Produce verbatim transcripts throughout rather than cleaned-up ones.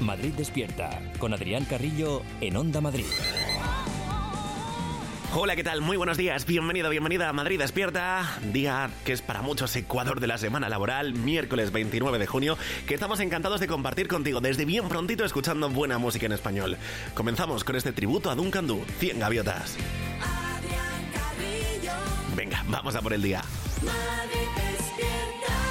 Madrid Despierta, con Adrián Carrillo en Onda Madrid. Hola, ¿qué tal? Muy buenos días, bienvenido, bienvenida a Madrid Despierta, día que es para muchos Ecuador de la semana laboral, miércoles veintinueve de junio, que estamos encantados de compartir contigo desde bien prontito escuchando buena música en español. Comenzamos con este tributo a Duncan Du, cien gaviotas. Venga, vamos a por el día. Madrid Despierta.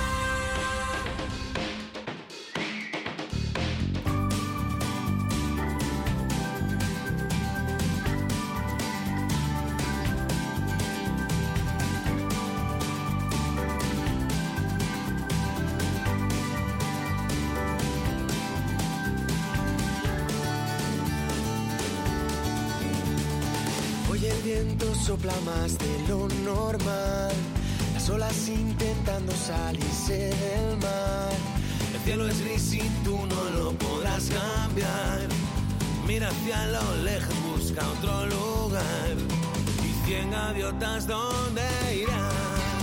El viento sopla más de lo normal, las olas intentando salirse del mar. El cielo es gris y tú no lo podrás cambiar. Mira hacia lo lejos, busca otro lugar. Y cien gaviotas, ¿dónde irán?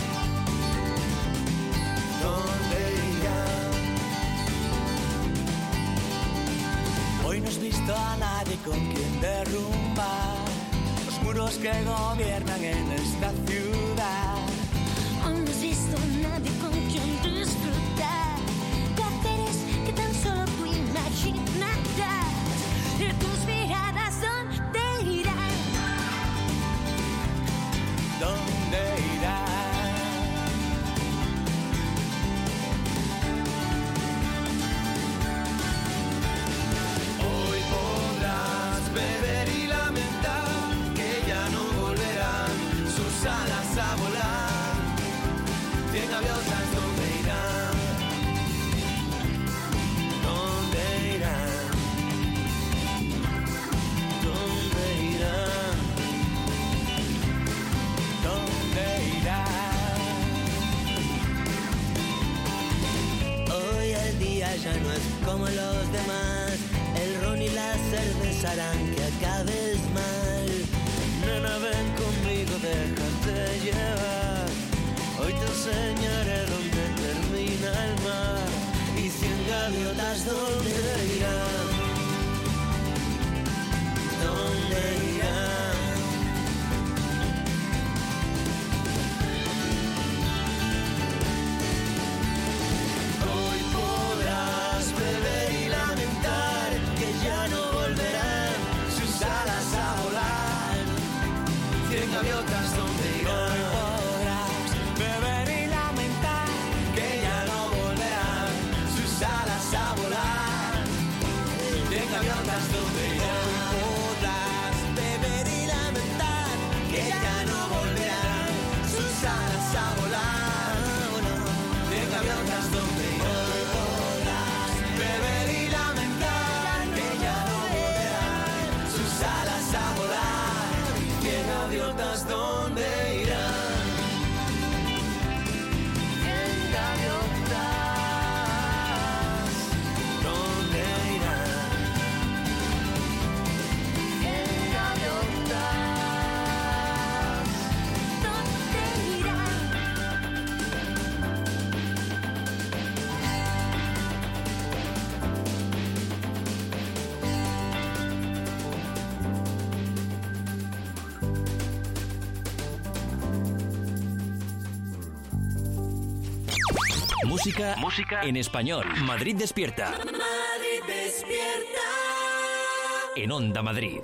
¿Dónde irán? Hoy no has visto a nadie con quien derrumbar muros que gobiernan en esta ciudad. Aún no has visto a nadie con quien disfrutar placeres que tan solo tú imaginarás. Y tus miradas, ¿dónde irán? ¿Dónde irán? Hoy podrás beber y lamentar sus alas a volar. Cien gaviotas, ¿dónde irán? ¿Dónde irán? ¿Dónde irán? ¿Dónde irán? Hoy el día ya no es como los demás. El ron y la cerveza harán que acabes mal. Nena, ven conmigo, déjate llevar. Hoy te enseñaré dónde termina el mar. Y cien gaviotas, ¿dónde irán? ¿Dónde irán? Hoy podrás beber y lamentar que ya no volverán sus alas a volar. Cien gaviotas, ¿dónde irán? Hoy podrás beber y lamentar que ya no volverán sus alas a volar. Cien gaviotas, ¿dónde irán? Hoy podrás beber y lamentar que ya no volverán sus alas a volar. Cien gaviotas, ¿dónde irán? Hoy podrás beber y lamentar que ya no volverán sus alas a volar. Cien gaviotas, ¿dónde irán? Cien gaviotas, ¿dónde irán? Cien gaviotas, ¿Dónde irán? Música, música en español. Madrid Despierta. Madrid Despierta. En Onda Madrid.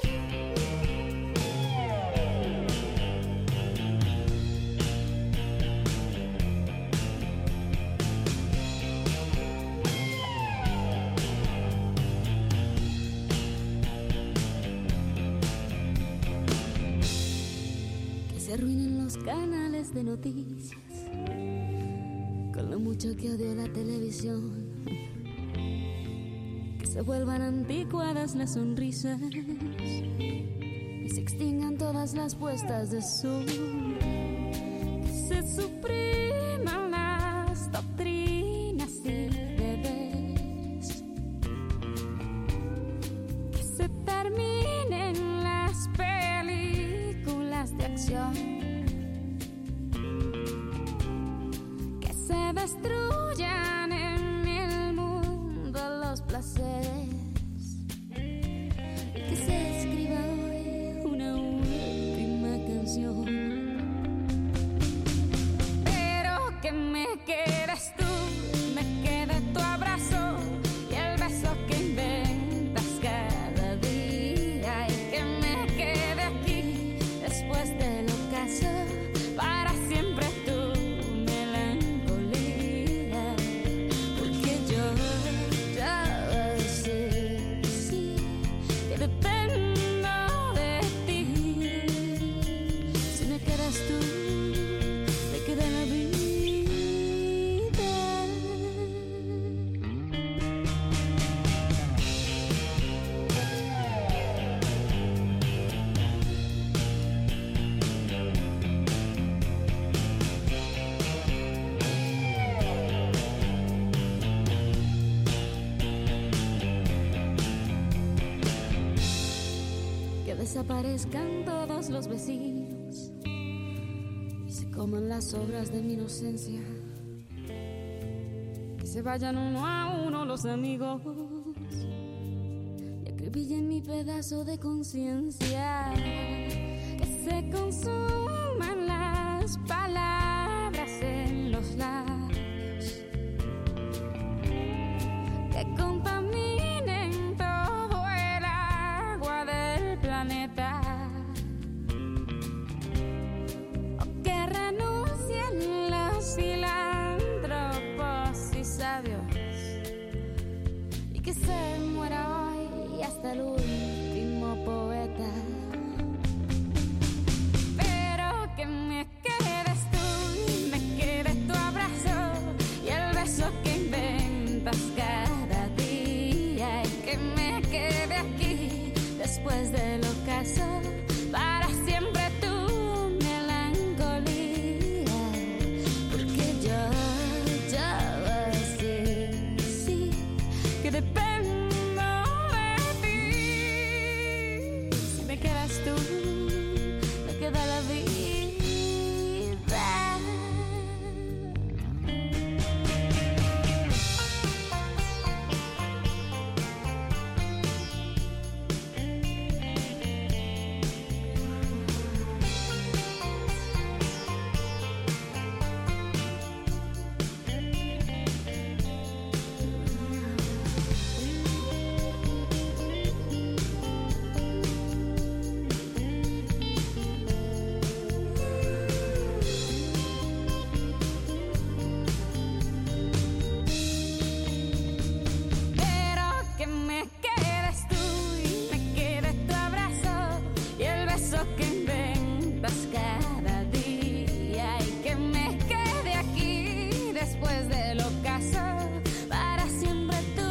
Que se arruinen los canales de noticias con lo mucho que odio la televisión. Que se vuelvan anticuadas las sonrisas y se extingan todas las puestas de sol. Que se supriman las doctrinas y deberes. Que se terminen las películas de acción. Que se destruyan en el mundo los placeres desaparezcan todos los vecinos y se coman las obras de mi inocencia. Que se vayan uno a uno los amigos y acribillen mi pedazo de conciencia. Que se consuman las palabras en los labios, que contaminen todo el agua del planeta, o que renuncien los filántropos y sabios, y que se muera hoy hasta el último poeta. Pero que me quedes tú, me quede tu abrazo y el beso que inventas cada día, y que me quede aquí después del ocaso para siempre tu melancolía. Porque yo, yo sí, sí, que dependo de ti. Si me quedas tú, me queda la vida. Pero que me quedes tú y me quede tu abrazo y el beso que inventas cada día, y que me quede aquí después del ocaso para siempre tu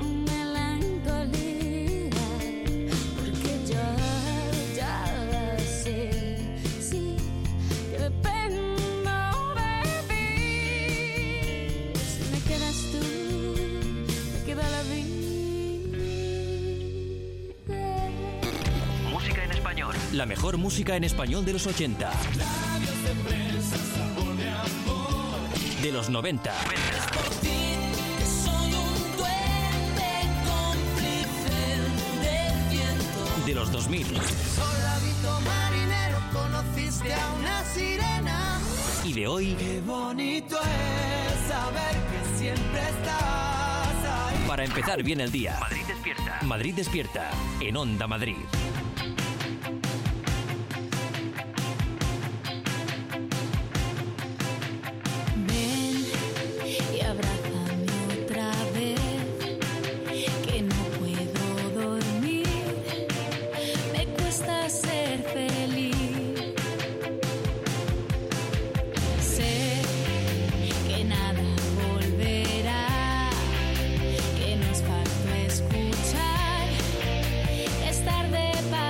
melancolía. Porque yo, yo sí, sí, que dependo de ti. Si me quedas tú, me queda la vida. Música en español. La mejor música en español de los ochenta. De los noventa. De los dos mil. Soldadito marinero, conociste a una sirena. Y de hoy, Qué bonito es saber que siempre estás ahí. para empezar bien el día. Madrid despierta. Madrid despierta. En Onda Madrid. Ven y abrázame otra vez, que no puedo dormir, me cuesta ser feliz. Sé que nada volverá, que nos faltó escuchar, es tarde para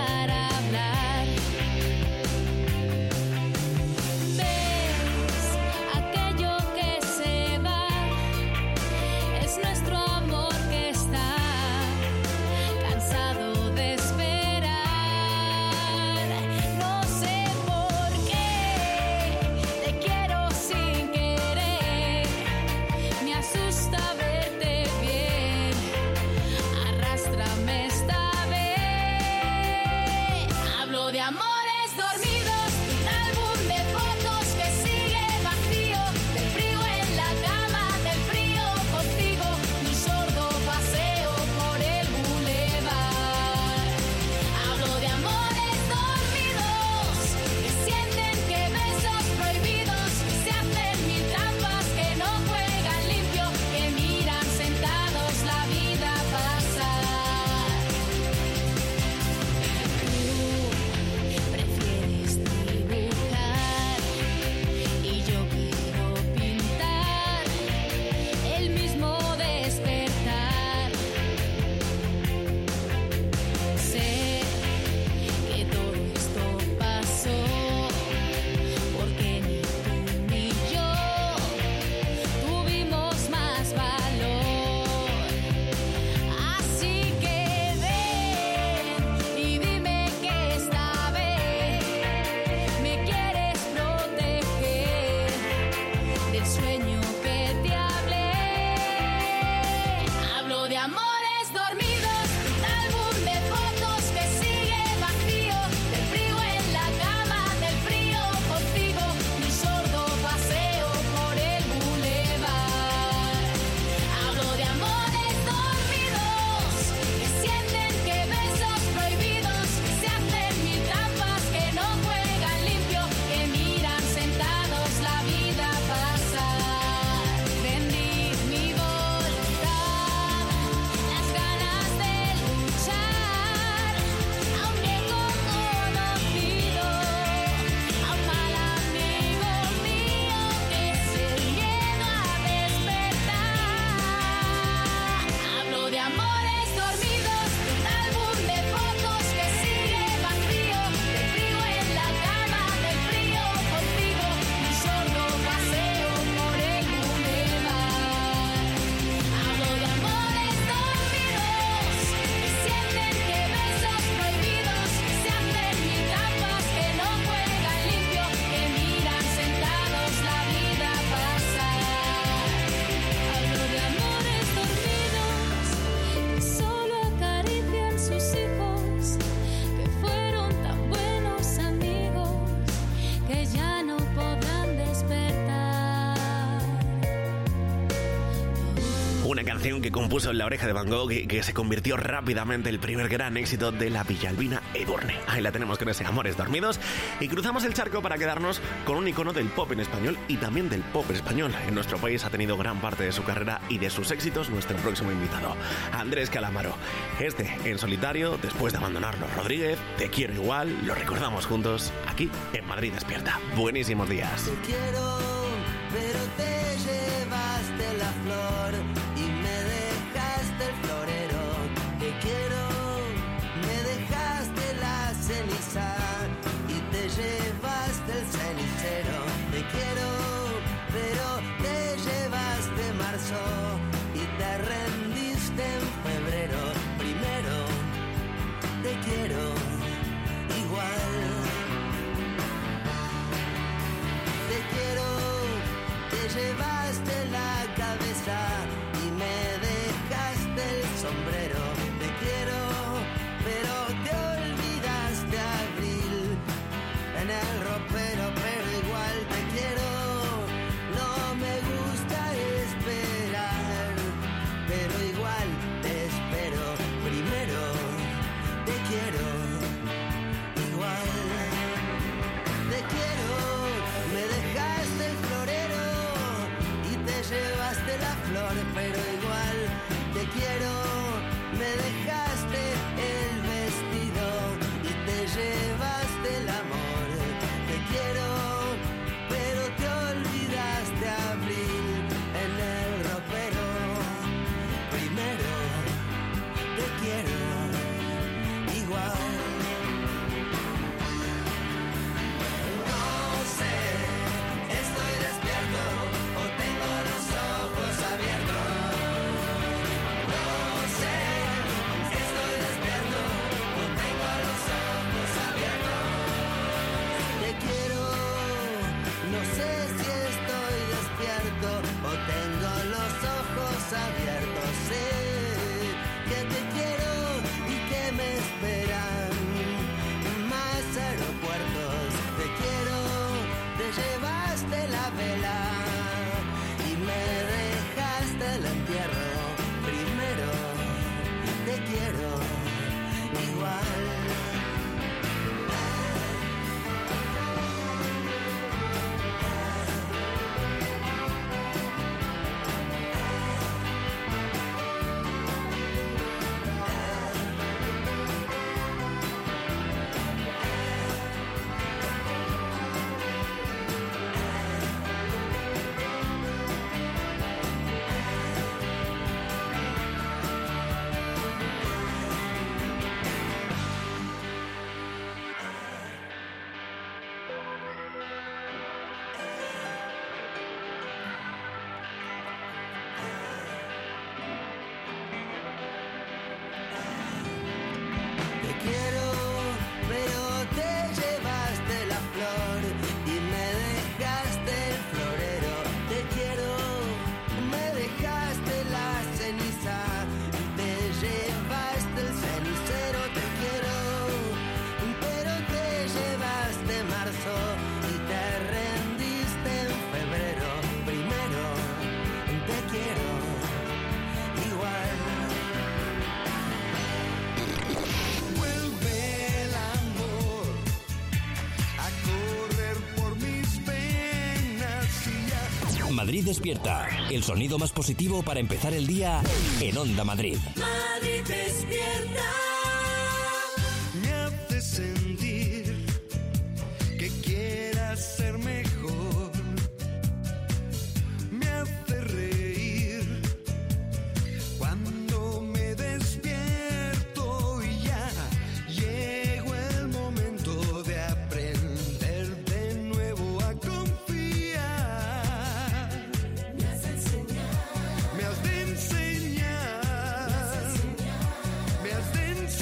Una canción que compuso en la oreja de Van Gogh y que se convirtió rápidamente en el primer gran éxito de la Villalbina Edurne. Ahí la tenemos con ese Amores Dormidos. Y cruzamos el charco para quedarnos con un icono del pop en español y también del pop español. En nuestro país ha tenido gran parte de su carrera y de sus éxitos nuestro próximo invitado, Andrés Calamaro. Este, en solitario, después de abandonarnos Rodríguez, Te quiero igual, lo recordamos juntos aquí en Madrid Despierta. Buenísimos días. Te quiero, pero te llevaste la flor y me dejaste el florero. Te quiero, me dejaste la ceniza y te llevaste el cenicero. Te quiero, pero te llevaste marzo y te rendiste en febrero. Primero, te quiero igual. Te quiero, te llevaste la cabeza y me dejaste el sombrero. Te quiero, pero te olvidaste abril en el ropero, pero igual te quiero. No me gusta esperar, pero igual te espero. Primero, te quiero igual. Te quiero, me dejaste el florero y te llevaste la flor, pero igual te quiero. Me dejaste el vestido y te llevaste el amor. Te quiero, pero te olvidaste abril en el ropero. Primero, te quiero igual. No sé, estoy despierto o tengo los ojos abiertos. No sé, estoy despierto o tengo los ojos abiertos. Te quiero, no sé si estoy despierto o tengo los ojos abiertos. Sé que te quiero y que me esperan más aeropuertos. Te quiero, te llevaste la vela y me dejaste el entierro. Primero, te quiero igual. Te quiero, pero te llevaste la flor y me dejaste el florero. Te quiero, me dejaste la ceniza y te llevaste el cenicero. Te quiero, pero te llevaste marzo y te rendiste en febrero. Primero, te quiero igual. Vuelve el amor a correr por mis venas y ya. Madrid Despierta, el sonido más positivo para empezar el día en Onda Madrid. Madrid despierta. Me hace sentir que quieras ser mejor. Me hace reír cuando me despierto y ya llegó el momento de aprender de nuevo a confiar. Me has de enseñar, me has de enseñar, me has de enseñar.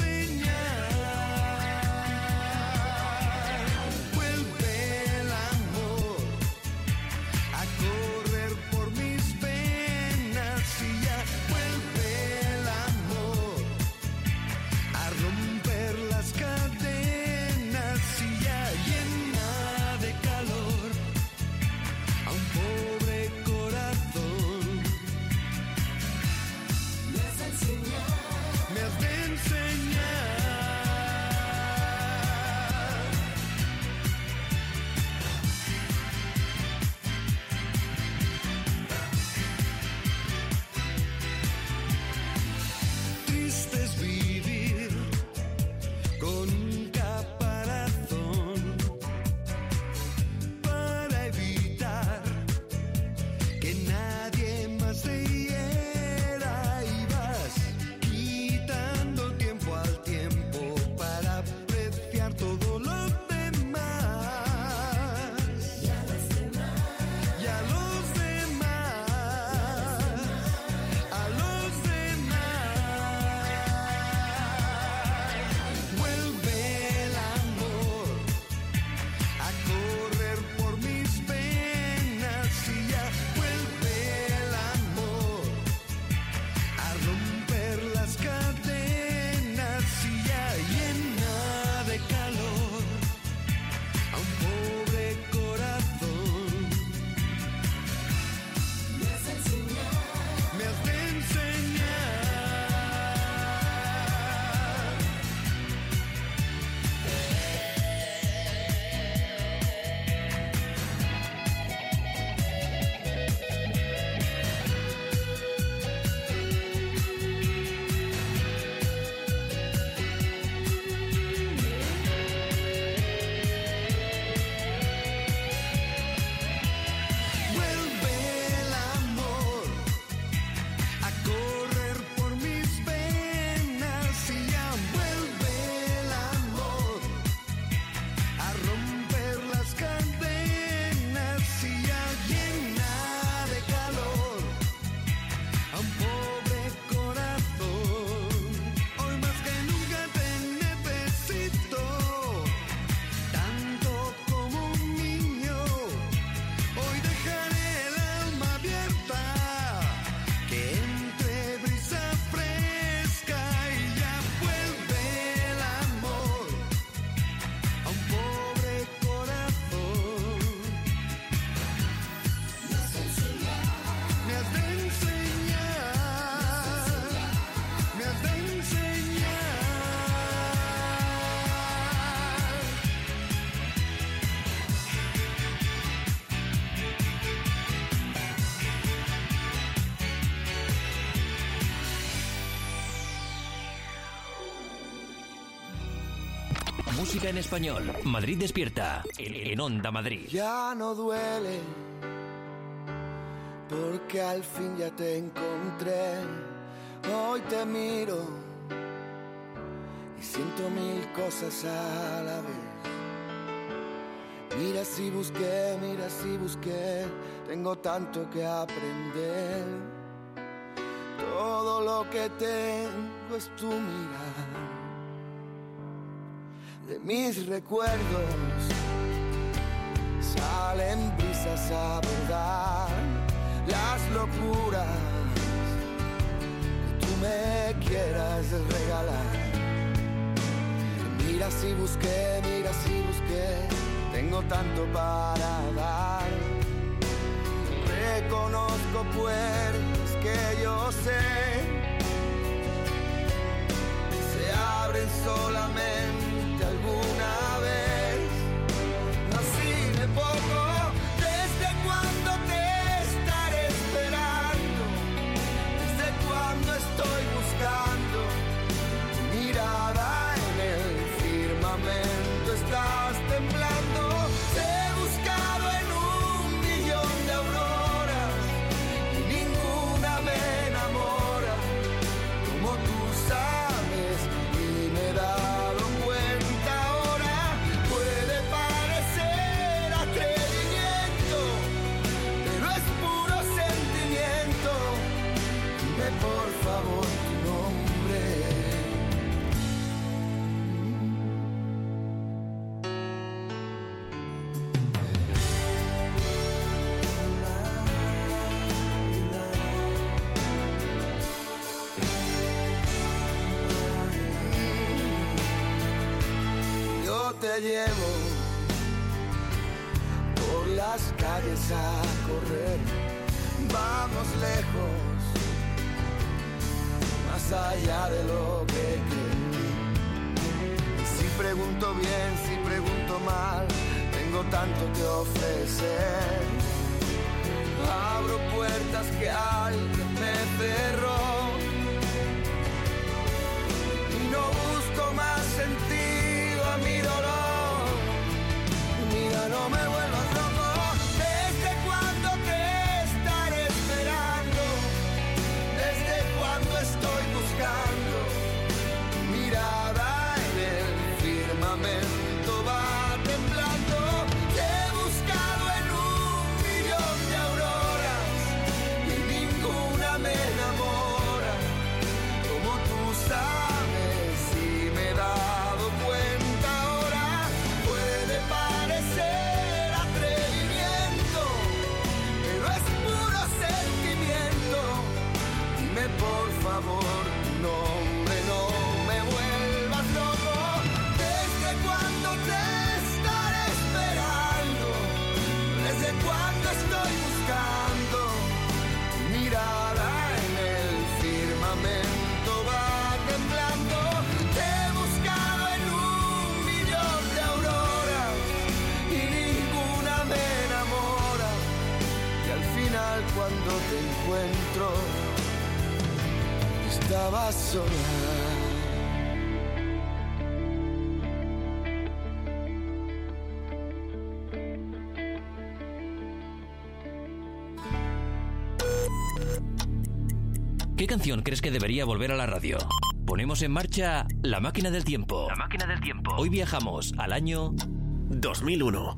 música en español. Madrid Despierta, en Onda Madrid. Ya no duele, porque al fin ya te encontré. Hoy te miro y siento mil cosas a la vez. Mira si busqué, mira si busqué, tengo tanto que aprender. Todo lo que tengo es tu mirada. De mis recuerdos salen brisas a bordar las locuras que tú me quieras regalar. Mira si busqué, mira si busqué, tengo tanto para dar. Reconozco puertas que yo sé se abren solamente alguna vez. Así de poco, desde cuando te estaré esperando, desde cuando estoy buscando tu mirada en el firmamento. Estás temblando, te he buscado en un millón de auroras y ninguna me enamora como tú sabes, y me he dado cuenta ahora. Puede parecer atrevimiento, pero es puro sentimiento. Dime por favor tu nombre. Yo te llevo por las calles a correr. Vamos lejos, más allá de lo que crees. Y si pregunto bien, si pregunto mal, tengo tanto que ofrecer. Abro puertas que alguien me cerró y no busco más sentido a mi dolor. Mira, no me vuelvas loco. ¿Desde cuándo te estaré esperando? ¿Desde cuándo estoy buscando tu mirada en el firmamento? Va temblando, te he buscado en un millón de auroras y ninguna me enamora como tú sabes, y me he dado cuenta ahora. Puede parecer atrevimiento, pero es puro sentimiento. Dime por favor tu nombre, no me vuelvas loco. ¿Desde cuándo te estaré esperando? ¿Desde cuándo estoy buscando tu mirada en el firmamento? Va temblando, te he buscado en un millón de auroras y ninguna me enamora. Y al final cuando te encuentro estabas sola. ¿Qué canción crees que debería volver a la radio? Ponemos en marcha La Máquina del Tiempo. La Máquina del Tiempo. Hoy viajamos al año dos mil uno.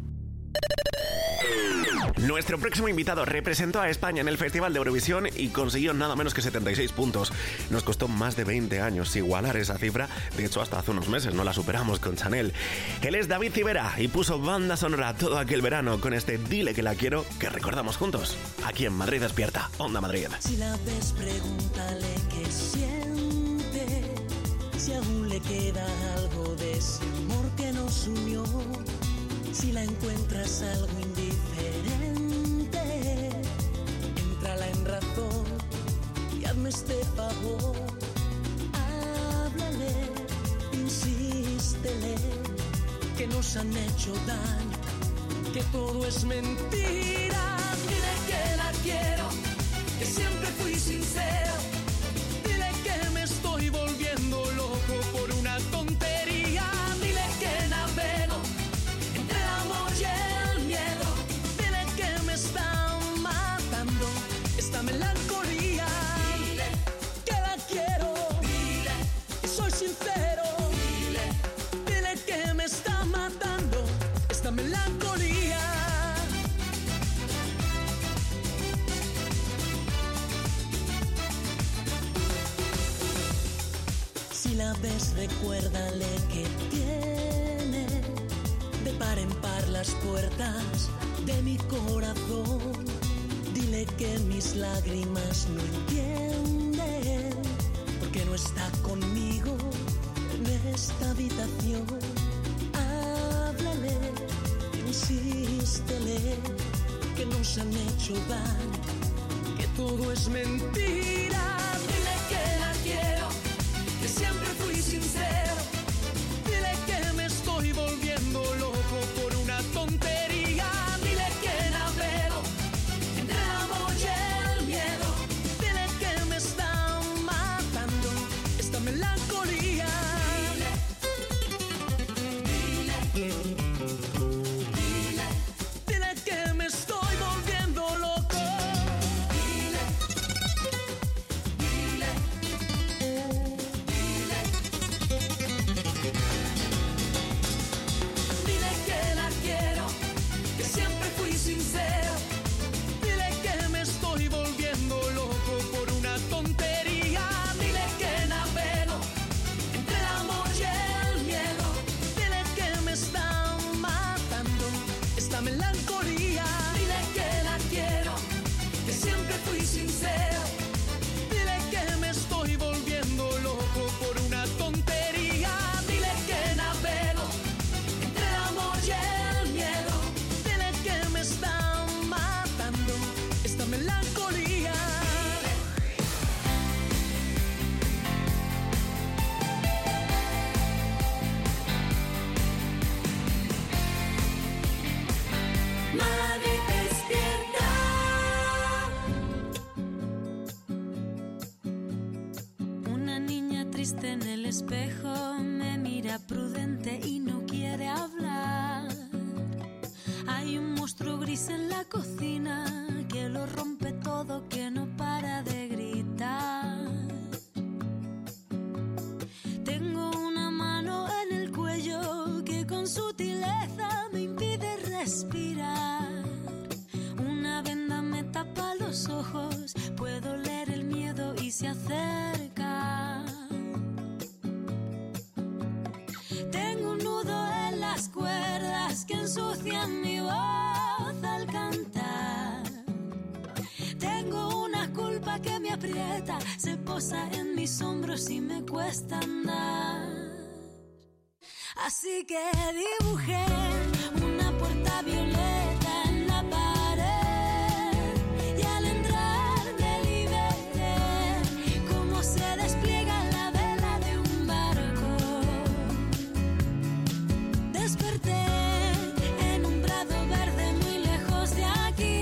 Nuestro próximo invitado representó a España en el Festival de Eurovisión y consiguió nada menos que setenta y seis puntos. Nos costó más de veinte años igualar esa cifra. De hecho, hasta hace unos meses no la superamos con Chanel. Él es David Civera y puso banda sonora todo aquel verano con este Dile que la quiero, que recordamos juntos aquí en Madrid Despierta, Onda Madrid. Si la ves, pregúntale qué siente, si aún le queda algo de ese amor que nos unió. Si la encuentras algo indiferente, éntrala en razón y hazme este favor. Háblale, insístele, que nos han hecho daño, que todo es mentira. Dile que la quiero, que siempre fui sincero. Dile que me estoy volviendo loco por una tontería. Dile que nada Si la ves, recuérdale que tiene de par en par las puertas de mi corazón. Dile que mis lágrimas no entienden, porque no está conmigo en esta habitación. Háblale, insístele que nos han hecho daño, que todo es mentira. Dile que la quiero, que siempre fui sincero. Dile que me estoy volviendo loco por una tontería. Dile que navego entre el amor y el miedo. Dile que me está matando esta melancolía. Dile, dile, dile, dile que me estoy volviendo loco. Dile, dile, dile, dile que la quiero, que siempre fui sincero. Dile que me estoy volviendo loco por una tontería. Dile que navego entre el amor y el miedo. Dile que me está matando esta melancolía. Dile que la quiero, que siempre fui sincero. Dile que me estoy volviendo loco por una tontería. Dile que navego entre el amor y el miedo. Dile que me está matando esta melancolía. Madre despierta. Una niña triste en el espejo me mira prudente y no quiere hablar. Hay un monstruo gris en la cocina que lo rompe todo, que no para de gritar. Tengo una mano en el cuello que con sutileza me impide respirar. Una venda me tapa los ojos, puedo leer el miedo y se acerca. Tengo un nudo en las cuerdas que ensucian mi voz al cantar. Tengo una culpa que me aprieta, se posa en mis hombros y me cuesta andar. Así que dibujé una puerta violeta en la pared y al entrar me liberé, como se despliega la vela de un barco. Desperté en un prado verde muy lejos de aquí.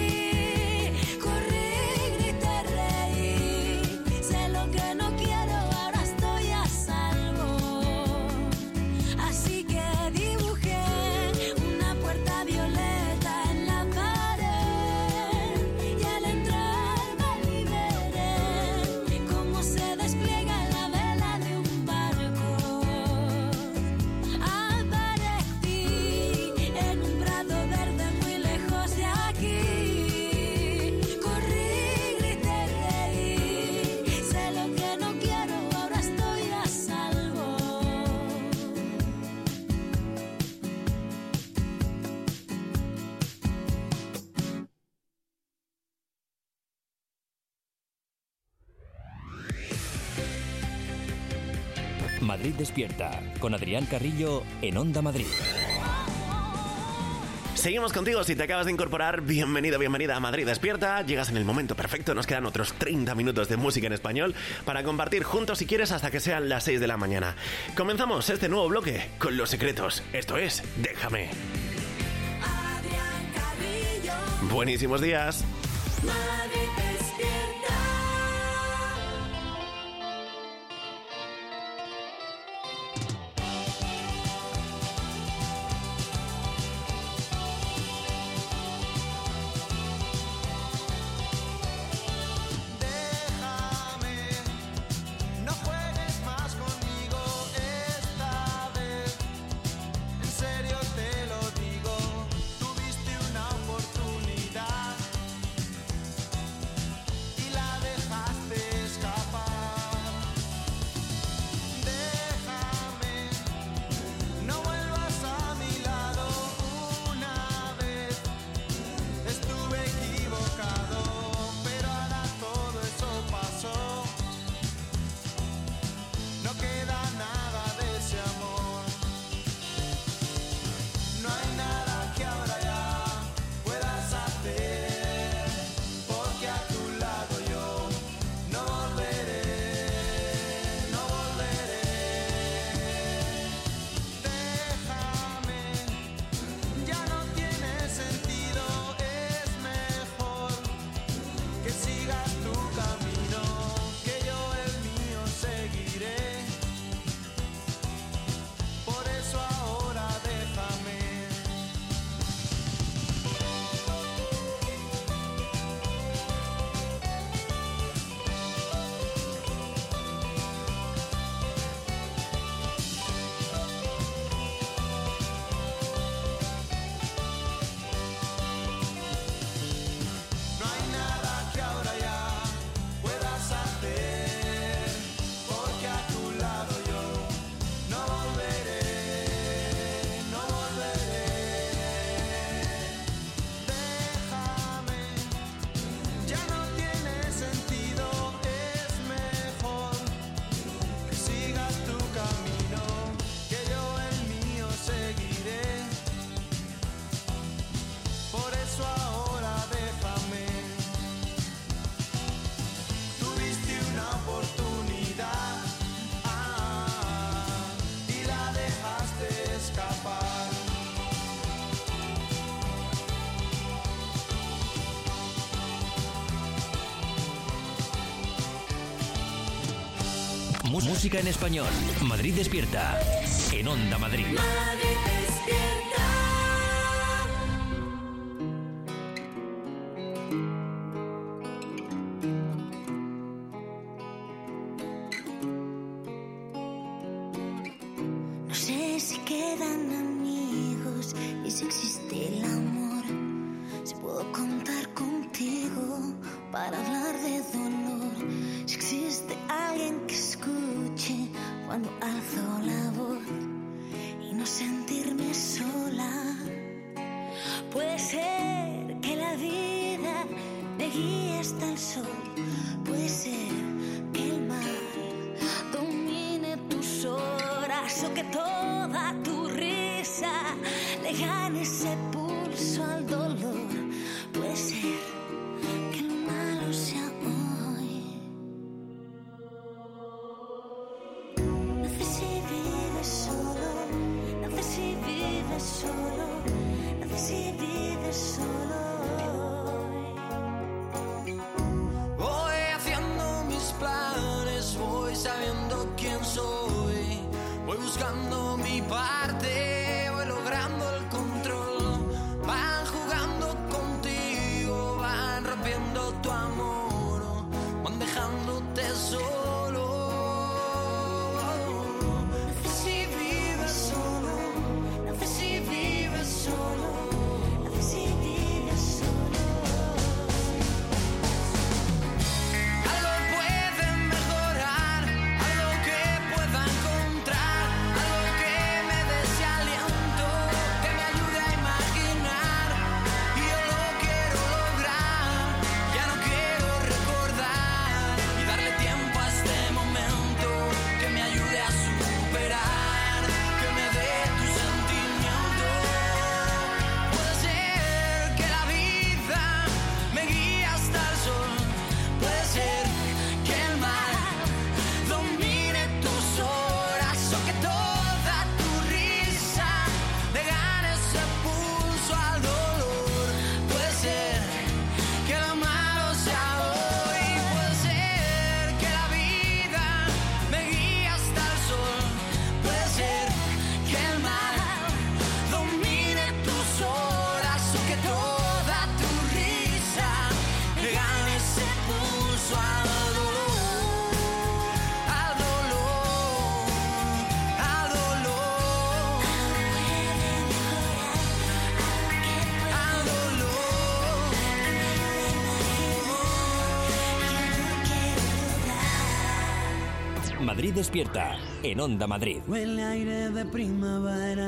Corrí, grité, reí, sé lo que no quiero, ahora estoy a salvo. Así que dibujé una puerta violeta en la pared y al entrar me liberé, como se despliega la vela de un barco. Aparecí en un prado verde muy lejos de aquí. Corrí, grité, reí, sé lo que no quiero, ahora estoy a salvo. Madrid Despierta, con Adrián Carrillo en Onda Madrid. Seguimos contigo, si te acabas de incorporar, bienvenido, bienvenida a Madrid Despierta. Llegas en el momento perfecto, nos quedan otros treinta minutos de música en español para compartir juntos si quieres hasta que sean las seis de la mañana. Comenzamos este nuevo bloque con Los Secretos, esto es Déjame. Adrián Carrillo, Buenísimos días. Madrid despierta. Déjame, no juegues más conmigo esta vez. En serio te lo digo, tuviste una oportunidad. Música en español. Madrid despierta. En Onda Madrid. Madrid despierta. No sé si quedan amigos y si existe el amor. Si puedo contar contigo para hablar de dolor. Si existe alguien que escuche cuando alzo la voz y no sentirme sola. Puede ser que la vida me guíe hasta el sol. Puede ser que el mal domine tus horas o que toda tu risa le gane ese pulso al dolor. Puede ser que lo malo sea hoy. No sé si vives solo, no sé si vives solo, no sé si vives solo hoy. Voy haciendo mis planes, voy sabiendo quién soy, voy buscando mi parte, voy logrando el control. Van jugando contigo, van rompiendo tu amor, van dejándote solo. No sé si vives solo, no sé si vives solo, no sé si vives solo. Algo puede mejorar, algo que pueda encontrar, algo que me dé ese aliento, que me ayude a imaginar. Y yo lo quiero lograr, ya no quiero recordar y darle tiempo a este momento, que me ayude a superar, que me dé tu sentimiento. Puede ser que la vida me guíe hasta el sol, puede ser que el mal domine tus horas o que toda tu risa le gane ese pulso al dolor. Puede ser que lo malo sea hoy, puede ser que la vida me guíe hasta el sol, puede ser que el mal domine tus horas o que toda tu risa le gane ese pulso al dolor, al dolor, al dolor, al dolor. Madrid despierta. En Onda Madrid. Huele aire de primavera.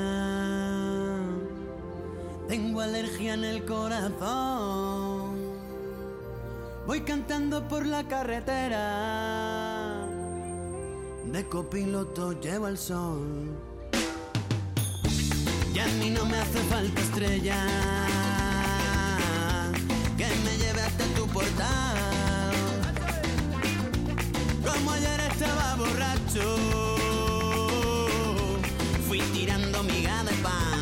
Tengo alergia en el corazón. Voy cantando por la carretera. De copiloto llevo el sol. Y a mí no me hace falta estrella que me lleve hasta tu portal. Como ayer estaba borracho, fui tirando miga de pan.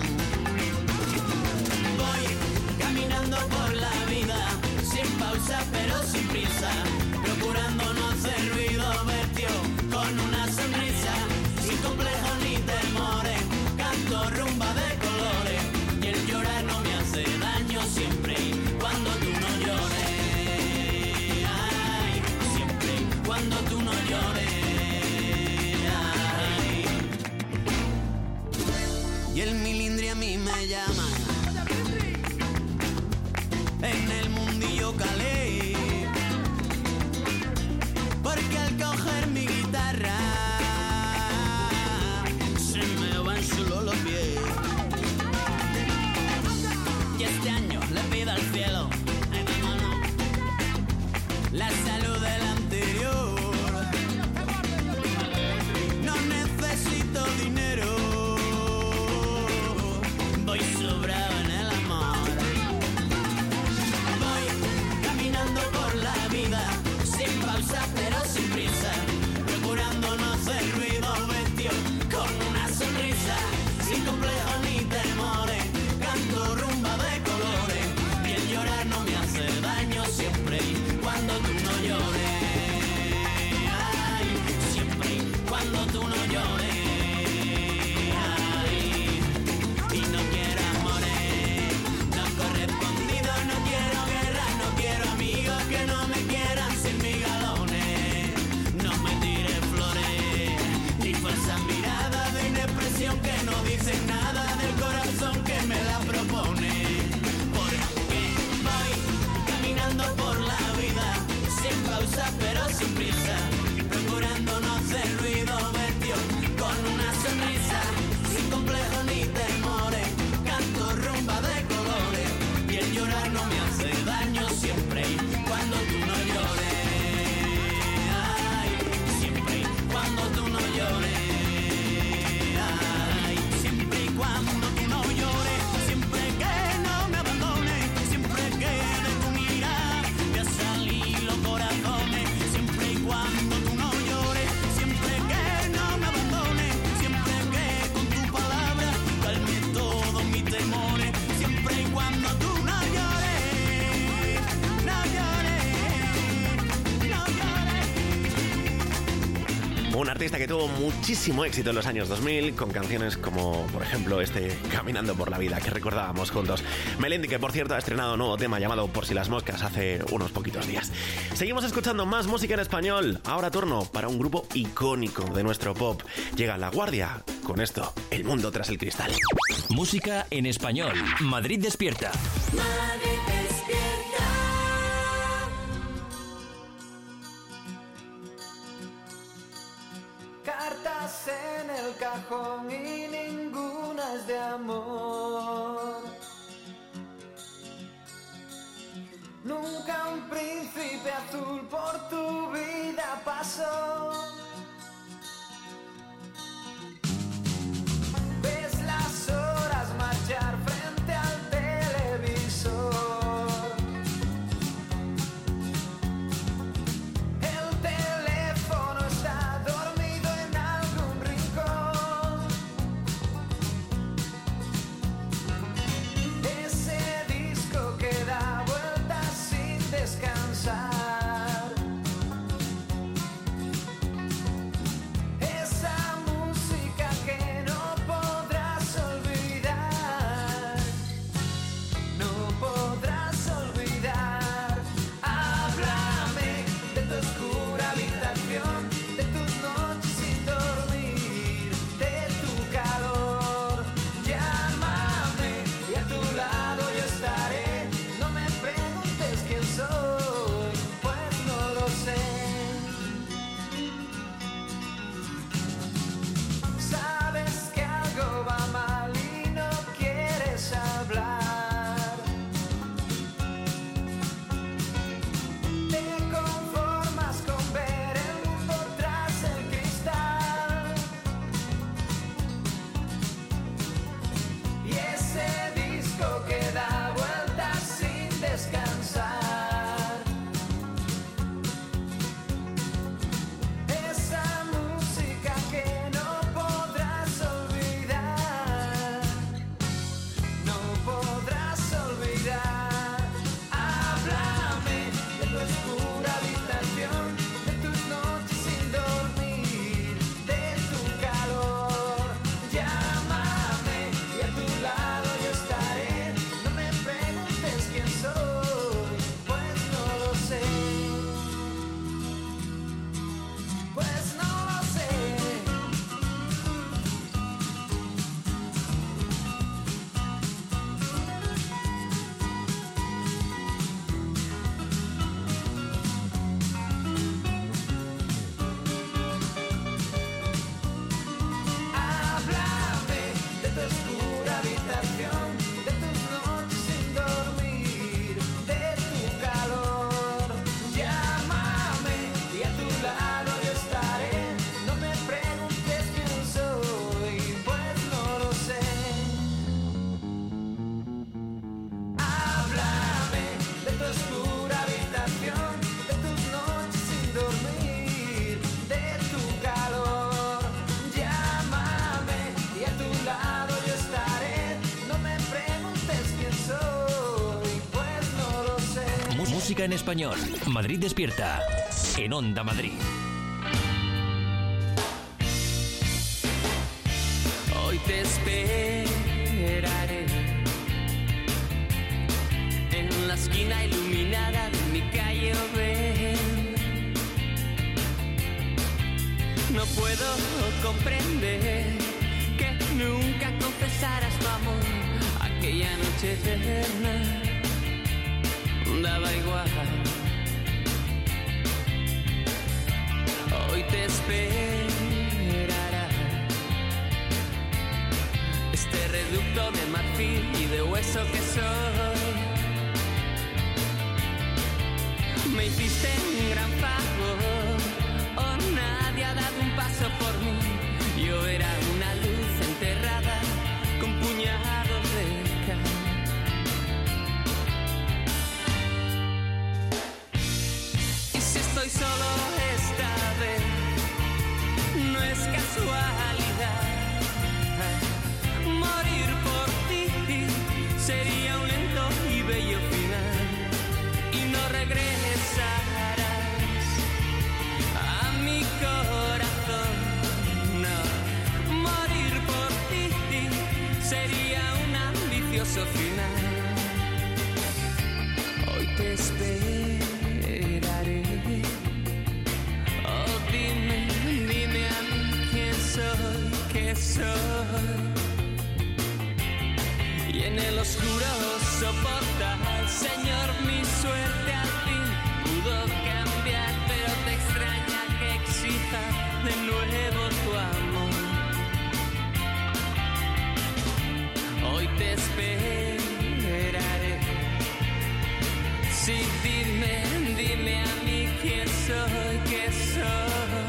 Voy caminando por la vida, sin pausa pero sin prisa, procurando no hacer ruido, vestido con una sonrisa, sin complejos ni temores, canto rumba de colores, y el llorar no me hace daño siempre y cuando tú no llores. Ay, siempre y cuando tú no llores. Ay. Y el milindri a mí me llama, en el mundillo calé, porque al coger mi guitarra se me van solo los pies. Y este año le pido al cielo, ay, vámonos, la salud del anterior. No necesito dinero, voy sobrado en el amor. Voy caminando por la vida, sin pausa pero sin prisa, procurando no hacer Un artista que tuvo muchísimo éxito en los años dos mil con canciones como, por ejemplo, este Caminando por la vida que recordábamos juntos. Melendi, que por cierto ha estrenado un nuevo tema llamado Por si las moscas hace unos poquitos días. Seguimos escuchando más música en español. Ahora turno para un grupo icónico de nuestro pop. Llega La Guardia con esto, El mundo tras el cristal. Música en español. Madrid despierta. Madrid despierta. Cartas en el cajón y ninguna es de amor. Nunca un príncipe azul por tu vida pasó. Ves las horas marchar frente al televisor. El teléfono está dormido en algún rincón. Ese disco que da vueltas sin descansar. Esa música que no podrás olvidar. No podrás olvidar. Háblame de tu oscura habitación, de tus noches sin dormir, de tu calor. Llámame y a tu lado yo estaré. No me preguntes quién soy, pues no lo sé. Sabes que algo va mal y no quieres hablar. Te conformas con ver el mundo tras el cristal. Y ese disco que da vueltas sin descansar. Esa música que no podrás olvidar. No podrás olvidar. Háblame de tu oscura habitación, de tus noches sin dormir, de tu calor. Llámame y a tu lado yo estaré. No me preguntes quién soy, pues no lo sé. Pues no lo sé. Háblame de tu oscura habitación, de tus noches sin dormir, de tu calor. Llámame y a tu lado yo estaré. No me preguntes quién soy, pues no lo sé. Háblame de tu oscura habitación, de tus noches sin dormir, de tu calor. Llámame y a tu lado yo estaré. No me preguntes quién soy, pues no lo sé. Mu- Música en español. Madrid despierta. En Onda Madrid. Hoy te esperaré en la esquina iluminada de mi calle Oven. No puedo comprender que nunca confesaras tu amor aquella noche eterna. Daba igual. Hoy te esperará este reducto de marfil y de hueso que soy. Me hiciste un gran favor, oh, nadie ha dado un paso por mí. Yo era una luz enterrada con puñados de cal. Y si estoy solo esta vez, no es casualidad. Morir por ti sería un lento y bello final. Y no regresarás esperaré. Oh, dime, dime a mí quién soy, qué soy. Y en el oscuro soportar, Señor, mi suerte al fin pudo cambiar, pero te extraña que exija de nuevo tu amor. Hoy te esperaré. Sí, dime, dime a mí quién soy, qué soy.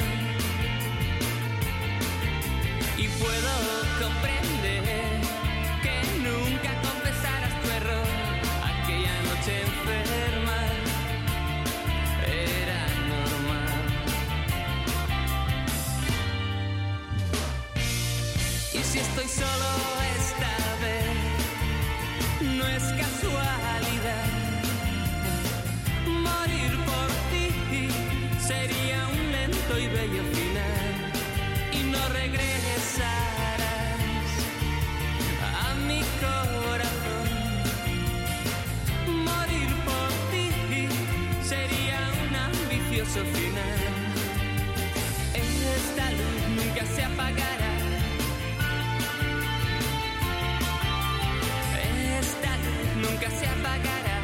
Y puedo comprender que nunca confesarás tu error. Aquella noche enferma era normal. Y si estoy solo esta vez, no es casualidad. Morir por ti sería un lento y bello final. Y no regresarás a mi corazón. Morir por ti sería un ambicioso final. Esta luz nunca se apagará. Esta luz nunca se apagará.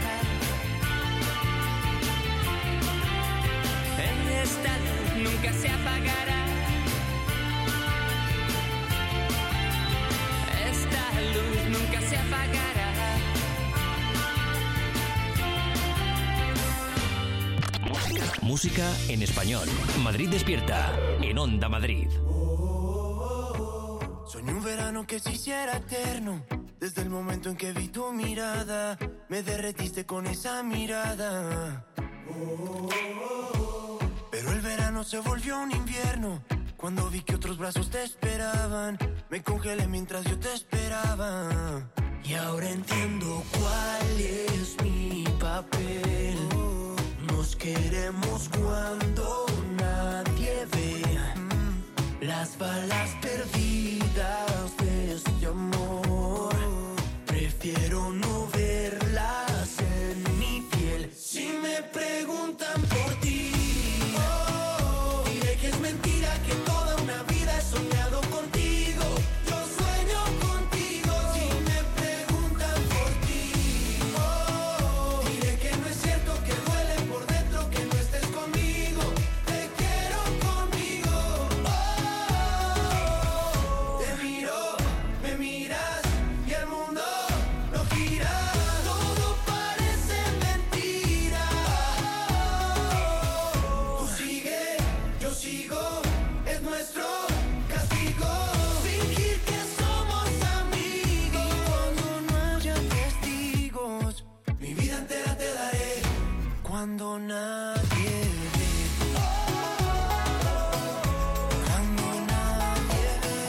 Esta luz nunca se apagará. Esta luz nunca se apagará. Música en español. Madrid despierta en Onda Madrid. Soñé un verano que se hiciera eterno. Desde el momento en que vi tu mirada, me derretiste con esa mirada. Pero el verano se volvió un invierno. Cuando vi que otros brazos te esperaban, me congelé mientras yo te esperaba. Y ahora entiendo cuál es mi papel. Nos queremos cuando nadie ve las balas perdidas de este amor. Prefiero no verlas en mi piel. Si me preguntan por ti, oh, diré que es mentira, que toda una vida he soñado contigo. Yo sueño contigo. Si me preguntan por ti, oh, diré que no es cierto, que duele por dentro que no estés conmigo. Te quiero conmigo. Oh, te miro, me miras y el mundo no gira. Todo parece mentira. Tú sigue, yo sigo, es nuestro castigo. Fingir que somos amigos. Cuando no haya testigos, mi vida entera te daré. Cuando nadie ve. Cuando nadie ve.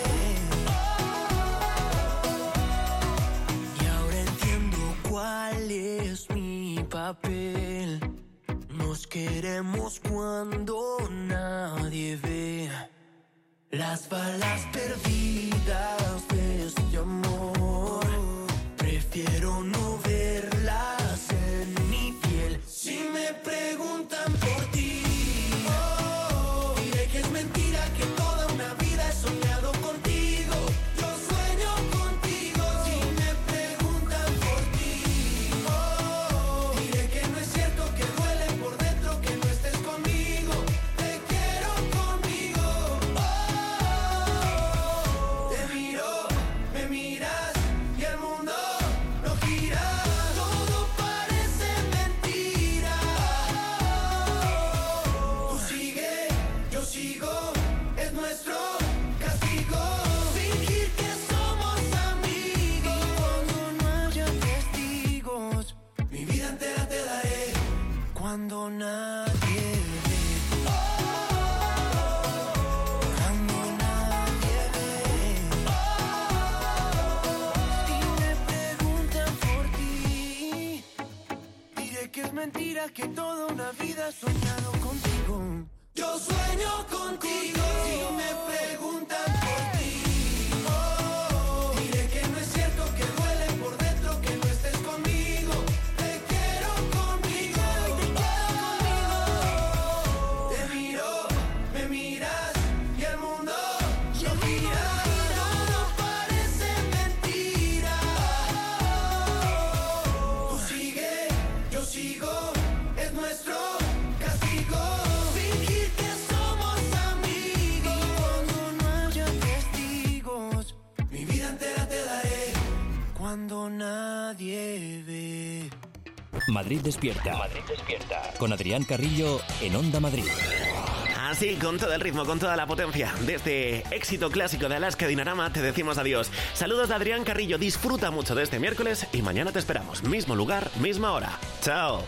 Y ahora entiendo cuál es mi papel. Nos queremos cuando nadie ve las balas perdidas de este amor. Prefiero no verlas en mi piel. Si me preguntan por ti, oh, diré que es mentira, que toda una vida he soñado contigo. Yo sueño contigo. Si me preguntan por ti, oh, diré que no es cierto, que duele por dentro que no estés conmigo. Te quiero conmigo. Oh, te miro, me miras y el mundo no gira. Todo parece mentira. Tú sigue, yo sigo, es nuestro castigo. Fingir que somos amigos. Cuando no haya testigos, mi vida entera te daré. Cuando nadie ve. Cuando nadie ve. Si me preguntan por ti, diré que es mentira, que toda una vida he soñado contigo. Yo sueño contigo. Si me preguntan por ti, oh, diré que no es cierto, que duele por dentro que no estés conmigo. Te quiero conmigo. Madrid despierta. Madrid despierta. Con Adrián Carrillo en Onda Madrid. Así, con todo el ritmo, con toda la potencia de este éxito clásico de Alaska Dinarama, te decimos adiós. Saludos de Adrián Carrillo, disfruta mucho de este miércoles y mañana te esperamos. Mismo lugar, misma hora. ¡Chao!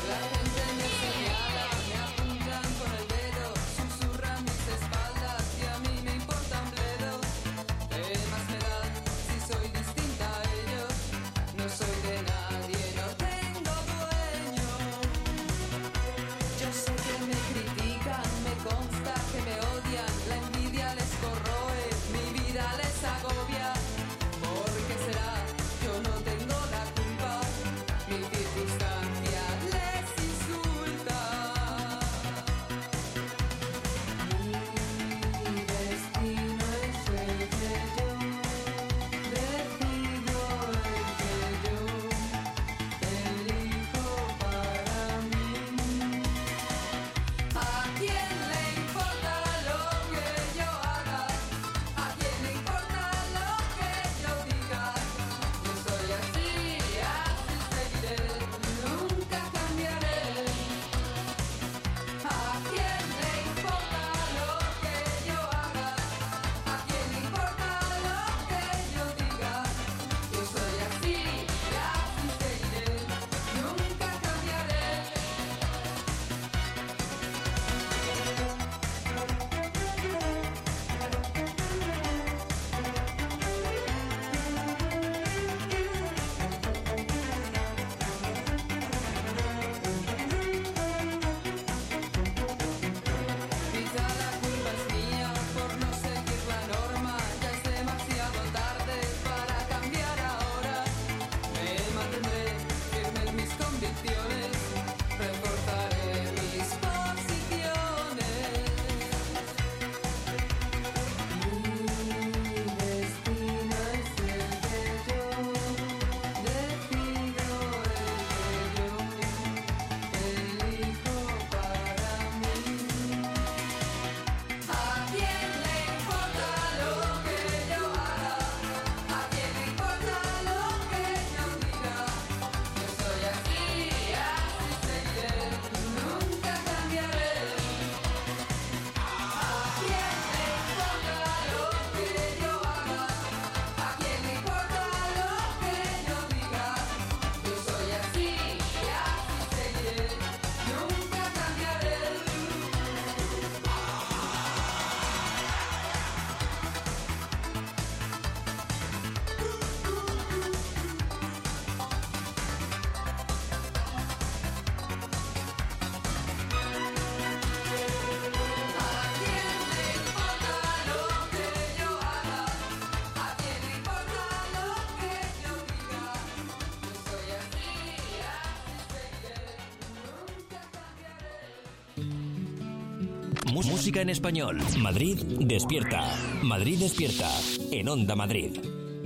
Música en español. Madrid despierta. Madrid despierta. En Onda Madrid.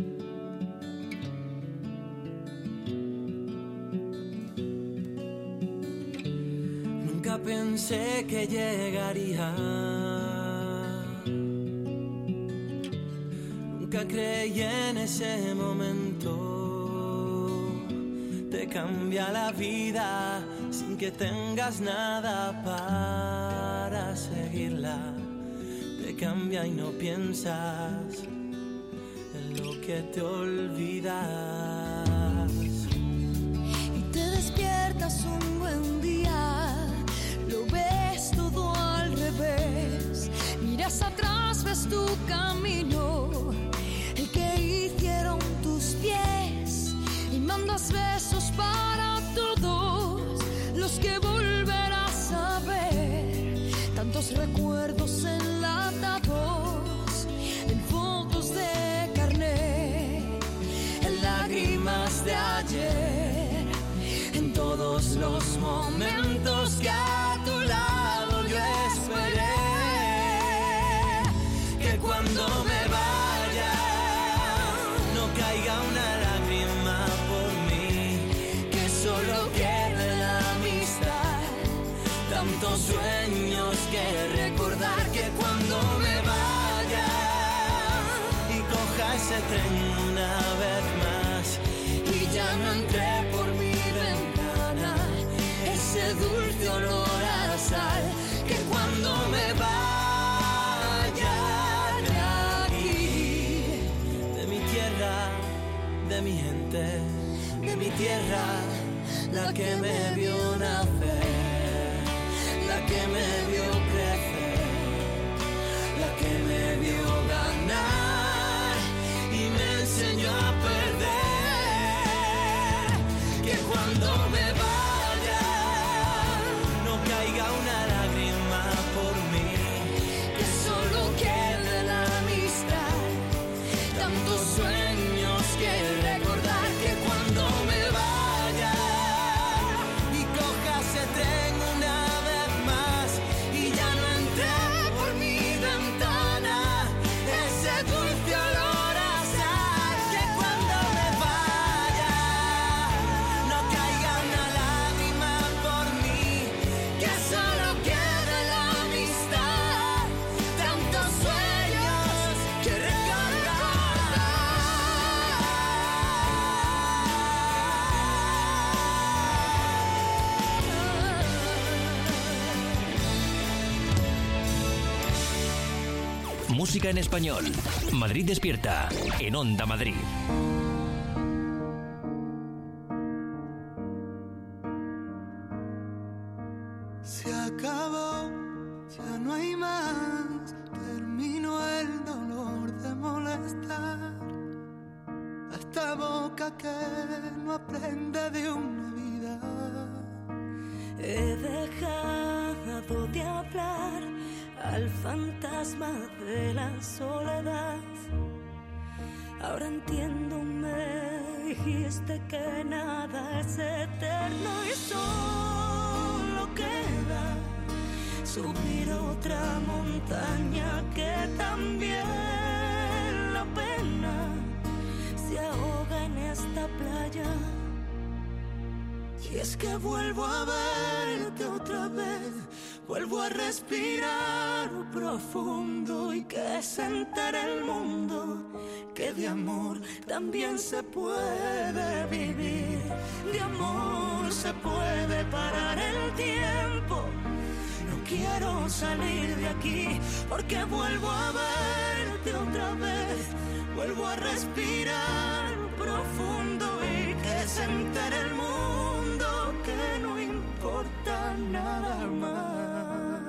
Nunca pensé que llegaría. Nunca creí en ese momento. Te cambia la vida sin que tengas nada para seguirla. Te cambia y no piensas en lo que te olvidas. Y te despiertas un buen día, lo ves todo al revés. Miras atrás, ves tu camino, el que hicieron tus pies. Y mandas besos para todos los que volverás a ver. Tantos recuerdos enlatados en fotos de carnet, en lágrimas de ayer, en todos los momentos que a tu lado yo esperé. Que cuando me vaya no caiga una lágrima por mí, que solo quede la amistad, tantos sueños que recordar. Que cuando me vaya y coja ese tren una vez más y ya no entré por mi ventana, tierra, la que me vio nacer, la que me vio crecer, la que me vio ganar y me enseñó a perder. Que cuando me vaya no caiga una lágrima por mí, que solo quede la amistad, tantos sueños que recordar. Que cuando me vaya y coja ese tren una vez más y ya no entre por mi ventana ese dulce olor a sal. Que cuando me vaya no caiga una lágrima por mí, que solo quede la amistad, tantos sueños que Música en español. Madrid despierta. En Onda Madrid. Se acabó, ya no hay más. Terminó el dolor de molestar a esta boca que no aprende de una vida. He dejado de hablar al fantasma de la soledad. Ahora entiendo, me dijiste que nada es eterno y solo queda subir otra montaña, que también la pena se ahoga en esta playa. Y es que vuelvo a verte otra vez, vuelvo a respirar profundo y que se entere el mundo que de amor también se puede vivir. De amor se puede parar el tiempo. No quiero salir de aquí porque vuelvo a verte otra vez, vuelvo a respirar profundo y que se entere el mundo que no importa nada más.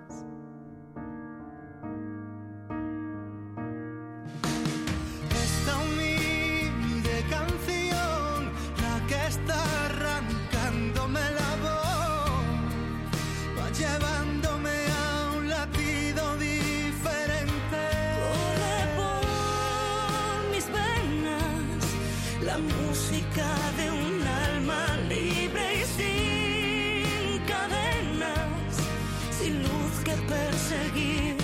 Esta humilde canción, la que está arrancándome la voz, va llevándome a un latido diferente. Corre por mis venas la música de un alma libre y sin cadenas, sin luz que perseguir.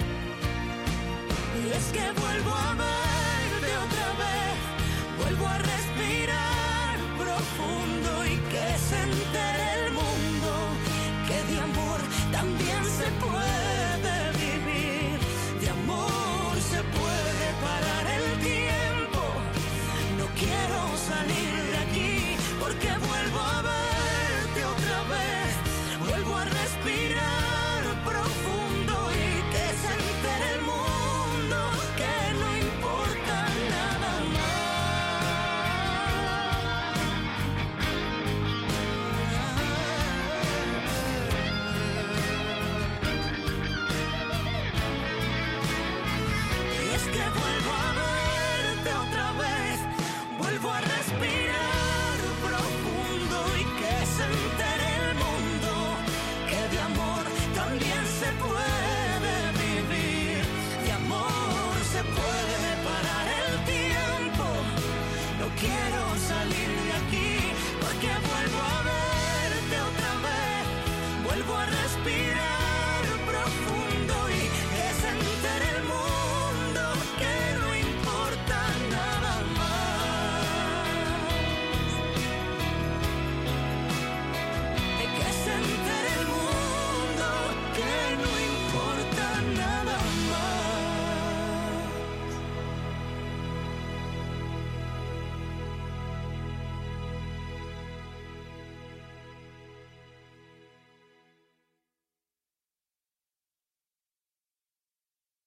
Y es que vuelvo a verte otra vez, vuelvo a respirar profundo y que se entere el mundo que de amor también se puede vivir. De amor se puede parar el tiempo. No quiero salir de aquí porque vuelvo a verte otra vez, vuelvo a respirar profundo y que se entere el mundo que no importa nada más. Y es que vuelvo a